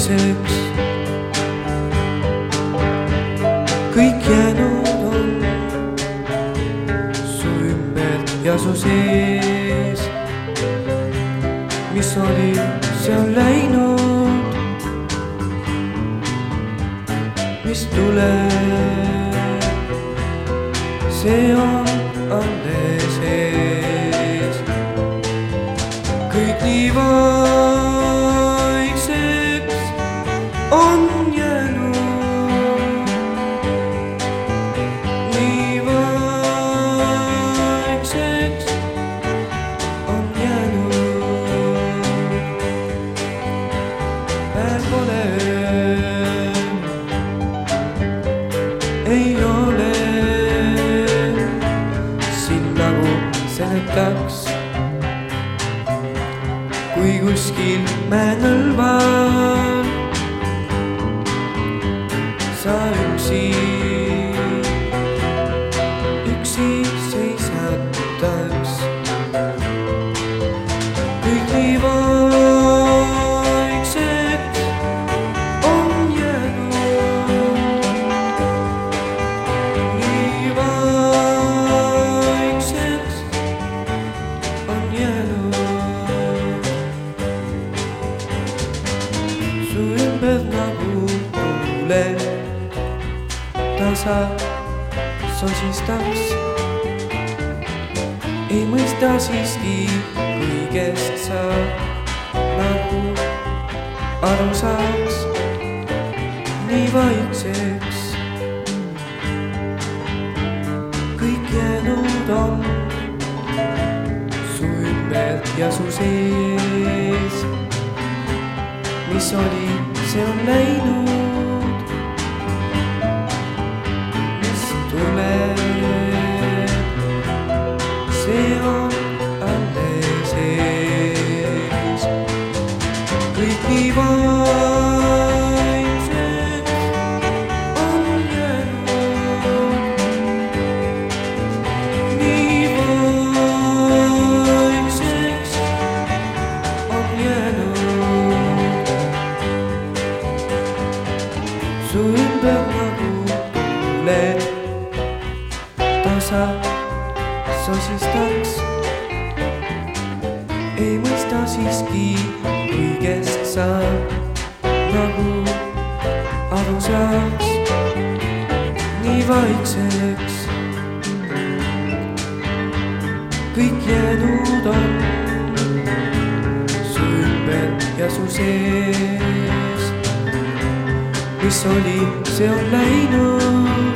vaikseks. kõik jäänud on su ümber ja su sees. mis oli, see on läinud. mis tuleb, see on alles ees. kõik nii vaikseks on jäänud, nii vaikseks on jäänud. päev pole, ei ole siin nagu seletaks. kui kuskil mäenõlval sa üksi seisataks. kõik nii vaikseks on jäänud, nii vaikseks on jäänud. su ümber nagu tuuled tasa sosistaks. ei mõista siiski kõigest sa nagu aru saaks. nii vaikseks kõik jäänud on su ümber ja su sees. mis oli, see on läinud. mis tuleb, see on alles ees. kõik nii vaikseks on jäänud, nii vaikseks on jäänud. su ümber nagu tuuled tasa sosistaks. ei mõista siiski kõigest sa nagu aru saaks. nii vaikseks kõik jäänud on su ümber ja su sees. mis oli, see on läinud.